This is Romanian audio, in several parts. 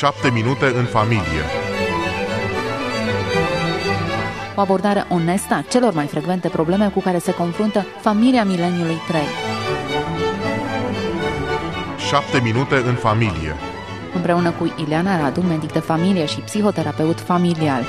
7 minute în familie. O abordare onestă a celor mai frecvente probleme cu care se confruntă familia mileniului 3. 7 minute în familie. Împreună cu Ileana Radu, medic de familie și psihoterapeut familial.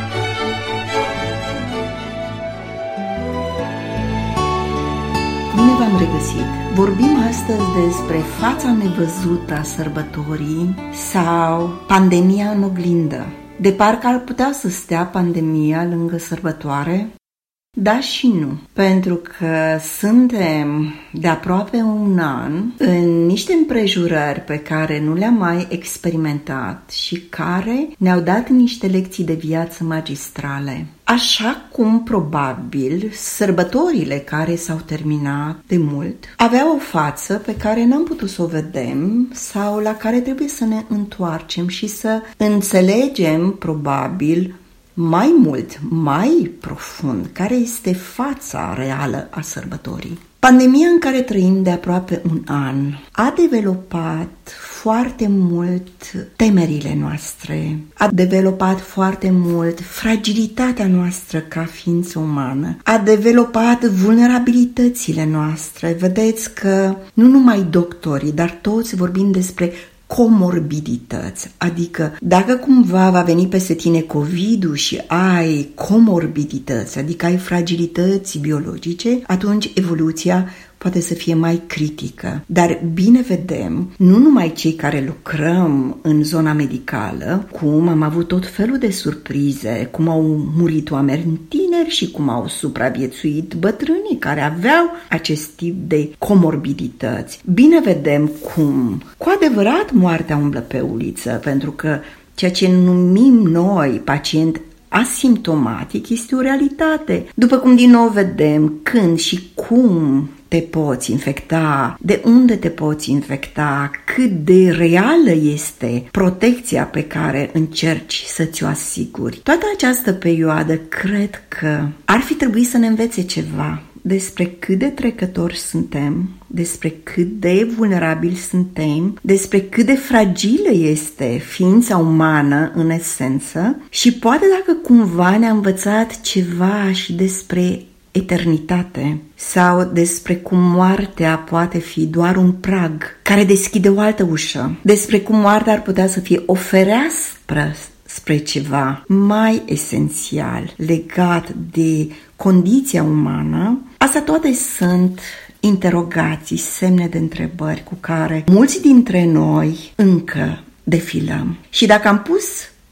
Bine v-am regăsit! Vorbim astăzi despre fața nevăzută a sărbătorii sau pandemia în oglindă. De parcă ar putea să stea pandemia lângă sărbătoare? Da și nu, pentru că suntem de aproape un an în niște împrejurări pe care nu le-am mai experimentat și care ne-au dat niște lecții de viață magistrale. Așa cum probabil sărbătorile care s-au terminat de mult aveau o față pe care n-am putut să o vedem sau la care trebuie să ne întoarcem și să înțelegem probabil mai mult, mai profund, care este fața reală a sărbătorii. Pandemia în care trăim de aproape un an a developat foarte mult temerile noastre, a developat foarte mult fragilitatea noastră ca ființă umană, a developat vulnerabilitățile noastre. Vedeți că nu numai doctorii, dar toți vorbim despre comorbidități, adică dacă cumva va veni peste tine COVID-ul și ai comorbidități, adică ai fragilități biologice, atunci evoluția poate să fie mai critică. Dar bine vedem, nu numai cei care lucrăm în zona medicală, cum am avut tot felul de surprize, cum au murit oameni tineri și cum au supraviețuit bătrânii care aveau acest tip de comorbidități. Bine vedem cum, cu adevărat, moartea umblă pe uliță, pentru că ceea ce numim noi pacient asimptomatic este o realitate. După cum din nou vedem când și cum te poți infecta, de unde te poți infecta, cât de reală este protecția pe care încerci să ți-o asiguri. Toată această perioadă cred că ar fi trebuit să ne învețe ceva despre cât de trecători suntem, despre cât de vulnerabili suntem, despre cât de fragilă este ființa umană în esență și poate dacă cumva ne-a învățat ceva și despre eternitate sau despre cum moartea poate fi doar un prag care deschide o altă ușă, despre cum moartea ar putea să fie o fereastră spre ceva mai esențial legat de condiția umană. Astea toate sunt interogații, semne de întrebări cu care mulți dintre noi încă defilăm. Și dacă am pus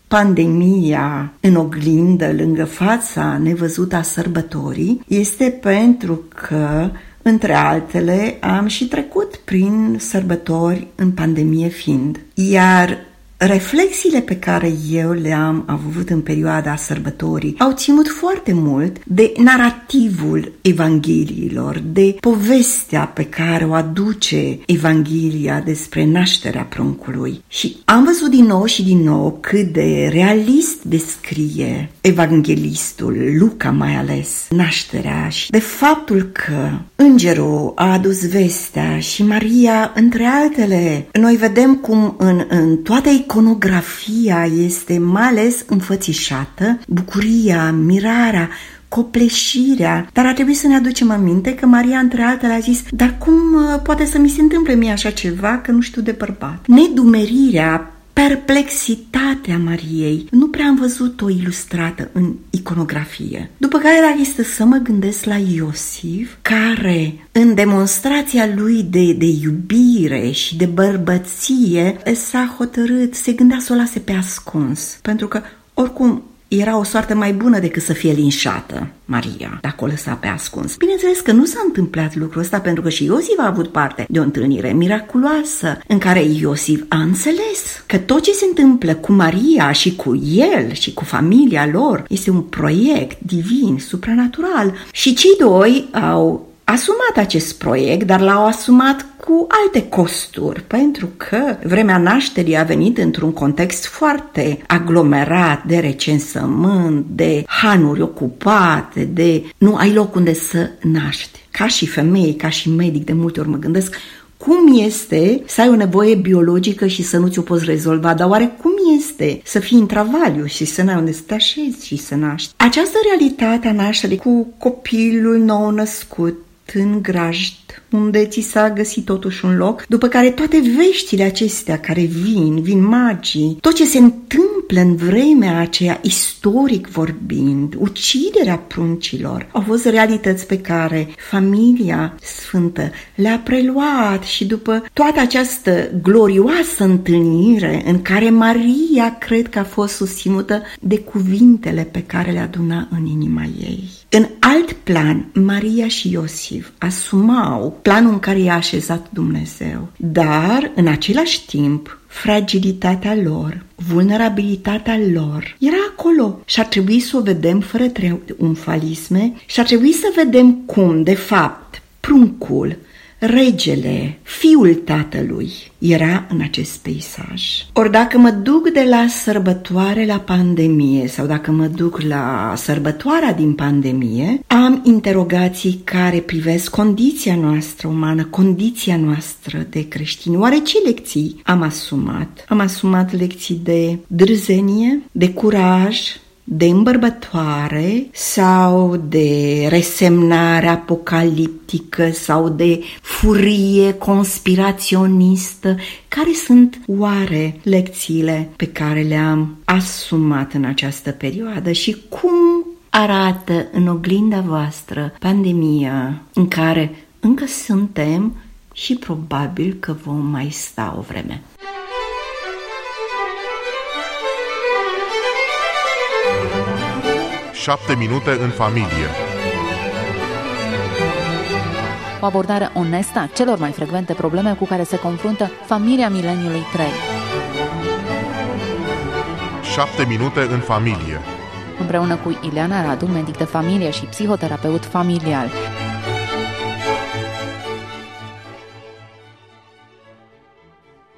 pandemia în oglindă lângă fața nevăzută a sărbătorii, este pentru că, între altele, am și trecut prin sărbători în pandemie fiind. Iar reflexiile pe care eu le-am avut în perioada sărbătorii au ținut foarte mult de narativul Evangheliilor, de povestea pe care o aduce Evanghelia despre nașterea pruncului. Și am văzut din nou și din nou cât de realist descrie evanghelistul, Luca mai ales, nașterea și de faptul că îngerul a adus vestea și Maria, între altele, noi vedem cum în toată iconografia este mai ales înfățișată bucuria, mirarea, copleșirea, dar ar trebui să ne aducem aminte că Maria, între altele, a zis: dar cum poate să mi se întâmple mie așa ceva, că nu știu de bărbat? Nedumerirea, perplexitatea Mariei, nu prea am văzut-o ilustrată în iconografie. După care, dacă este să mă gândesc la Iosif, care în demonstrația lui de iubire și de bărbăție s-a hotărât, se gândea să o lase pe ascuns, pentru că oricum era o soartă mai bună decât să fie linșată Maria, dacă o lăsa pe ascuns. Bineînțeles că nu s-a întâmplat lucrul ăsta, pentru că și Iosif a avut parte de o întâlnire miraculoasă în care Iosif a înțeles că tot ce se întâmplă cu Maria și cu el și cu familia lor este un proiect divin, supranatural. Și cei doi au asumat acest proiect, dar l-au asumat cu alte costuri, pentru că vremea nașterii a venit într-un context foarte aglomerat de recensământ, de hanuri ocupate, de nu ai loc unde să naști. Ca și femeie, ca și medic, de multe ori mă gândesc cum este să ai o nevoie biologică și să nu ți-o poți rezolva, dar oare cum este să fii în travaliu și să n-ai unde să te așezi și să naști? Această realitate a nașterii cu copilul nou născut în grajd, unde ți s-a găsit totuși un loc, după care toate veștile acestea care vin magii, tot ce se întâmplă în vremea aceea, istoric vorbind, uciderea pruncilor, au fost realități pe care familia sfântă le-a preluat și după toată această glorioasă întâlnire în care Maria cred că a fost susținută de cuvintele pe care le aduna în inima ei. În alt plan, Maria și Iosif asumau planul în care i-a așezat Dumnezeu, dar în același timp fragilitatea lor, vulnerabilitatea lor era acolo și ar trebui să o vedem fără triumfalisme și ar trebui să vedem cum, de fapt, pruncul, regele, fiul tatălui, era în acest peisaj. Ori dacă mă duc de la sărbătoare la pandemie sau dacă mă duc la sărbătoarea din pandemie, am interogații care privesc condiția noastră umană, condiția noastră de creștini. Oare ce lecții am asumat? Am asumat lecții de dârzenie, de curaj, de îmbărbătoare sau de resemnare apocaliptică sau de furie conspiraționistă? Care sunt oare lecțiile pe care le-am asumat în această perioadă și cum arată în oglinda voastră pandemia în care încă suntem și probabil că vom mai sta o vreme? Șapte minute în familie. O abordare onestă a celor mai frecvente probleme cu care se confruntă familia mileniului 3. 7 minute în familie. Împreună cu Ileana Radu, medic de familie și psihoterapeut familial.